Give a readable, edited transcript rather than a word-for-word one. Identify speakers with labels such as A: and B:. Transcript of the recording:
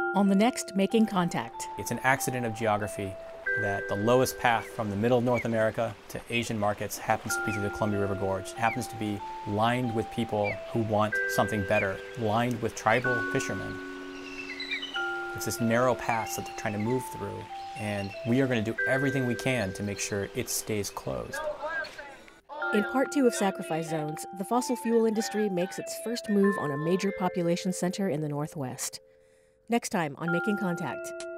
A: On the next Making Contact.
B: It's an accident of geography that the lowest path from the middle of North America to Asian markets happens to be through the Columbia River Gorge. It happens to be lined with people who want something better, lined with tribal fishermen. It's this narrow path that they're trying to move through, and we are going to do everything we can to make sure it stays closed.
A: In part 2 of Sacrifice Zones, the fossil fuel industry makes its first move on a major population center in the Northwest. Next time on Making Contact.